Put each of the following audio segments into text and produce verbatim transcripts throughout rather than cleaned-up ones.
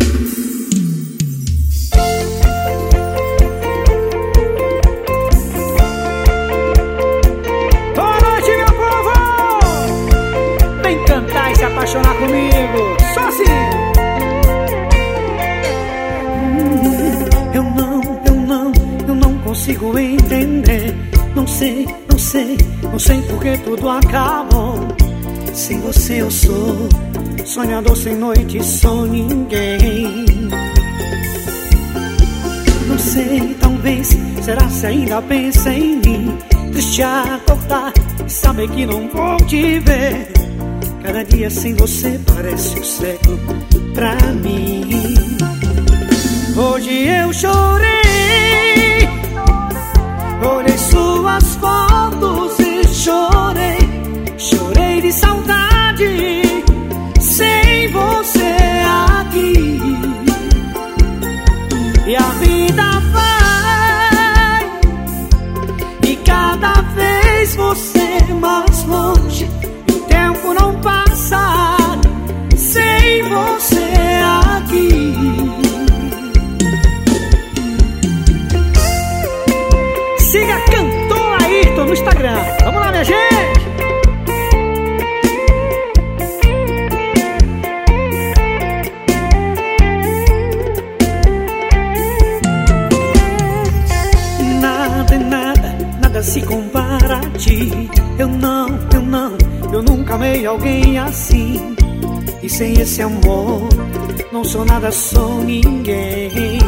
Apaixonar comigo, só assim. Eu não, eu não, eu não consigo entender. Não sei, não sei, não sei por que tudo acabou. Sem você eu sou sonhador sem noite, sou ninguém. Não sei, talvez, será se ainda pensa em mim? Triste acordar e saber que não vou te ver. Cada dia sem você parece um século pra mim. Hoje eu chorei, olhei suas fotos e chorei. Chorei de saudade, sem você aqui. E a vida vai, e cada vez você mais longe. Não passa sem você aqui. Siga Cantor Ayrton no Instagram. Vamos lá, minha gente. Nada, nada, nada se compara a ti. Eu não, eu não, eu nunca amei alguém assim. E sem esse amor não sou nada, sou ninguém.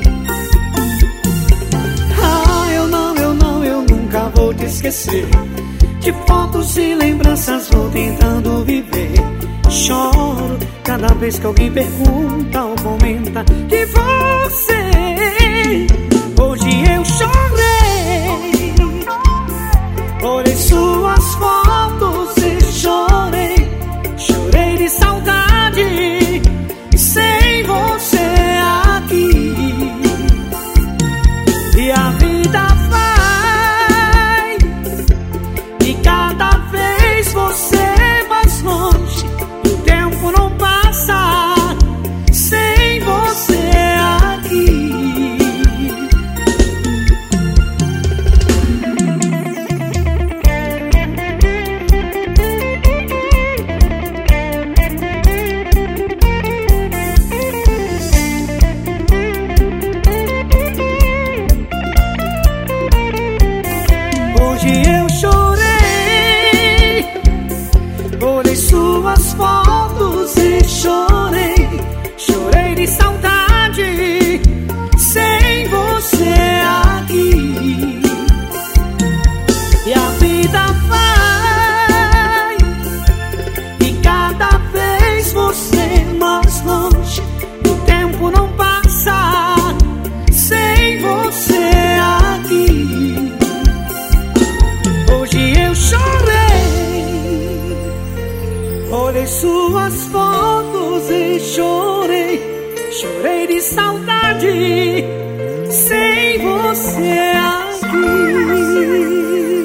Ah, eu não, eu não, eu nunca vou te esquecer. De fotos e lembranças vou tentando viver. Choro cada vez que alguém pergunta ou comenta de você. Hoje eu chorei, olhei suas fotos e chorei. Chorei de saudade, sem você aqui. E a vida vai, e cada vez você mais longe. E o tempo não passa sem você aqui. Eu chorei, olhei suas fotos e chorei. Chorei de saudade, sem você aqui. E a vida vai, e cada vez você mais longe. O tempo não passa sem você aqui. Hoje eu chorei, olhei suas fotos e chorei. Chorei de saudade, sem você aqui.